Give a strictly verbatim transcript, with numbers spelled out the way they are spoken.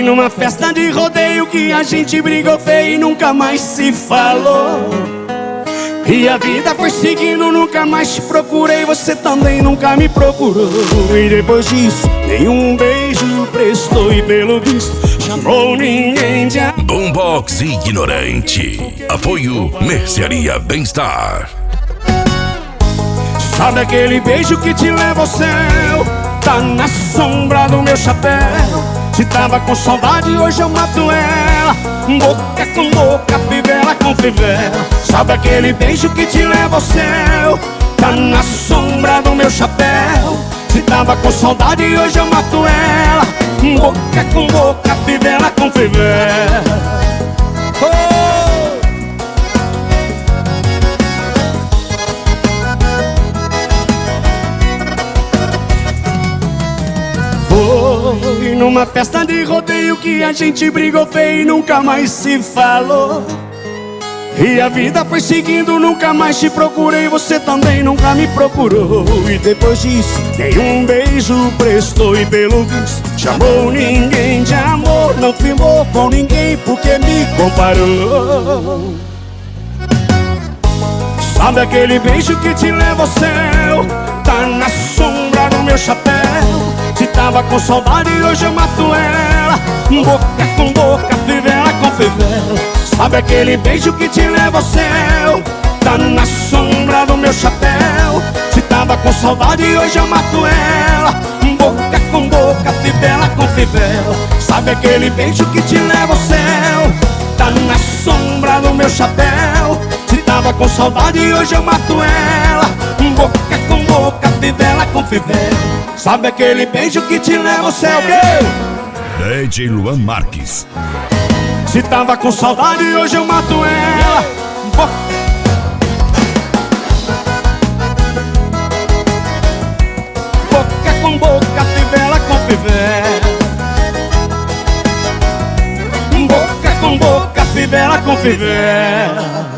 numa festa de rodeio que a gente brigou feio e nunca mais se falou. E a vida foi seguindo, nunca mais te procurei, você também nunca me procurou. E depois disso, nenhum beijo prestou e pelo visto chamou ninguém de amor. Boombox Ignorante. Apoio Mercearia Bem-Estar. Sabe aquele beijo que te leva ao céu? Tá na sombra do meu chapéu. Se tava com saudade, hoje eu mato ela. Boca com boca, fivela com fivela. Sabe aquele beijo que te leva ao céu? Tá na sombra do meu chapéu. Se tava com saudade, hoje eu mato ela. Boca com boca, fivela com fivela. Oh! Foi numa festa de rodeio que a gente brigou feio e nunca mais se falou. E a vida foi seguindo, nunca mais te procurei, você também nunca me procurou. E depois disso, nenhum beijo prestou e pelo visto chamou ninguém de amor. Não firmou com ninguém porque me comparou. Sabe aquele beijo que te leva ao céu? Tá na sombra do meu chapéu. Se tava com saudade, hoje eu mato ela. Boca com boca, fivela com fivela. Sabe aquele beijo que te leva ao céu? Tá na sombra do meu chapéu. Se tava com saudade, hoje eu mato ela. Boca com boca, fivela com fivela. Sabe aquele beijo que te leva ao céu? Tá na sombra do meu chapéu. Se tava com saudade, hoje eu mato ela. Boca com boca, fivela com fivela. Sabe aquele beijo que te leva ao céu? D J Luan Marques. Se tava com saudade, hoje eu mato ela. Boca, boca com boca, fivela com fivela. Boca com boca, fivela com fivela.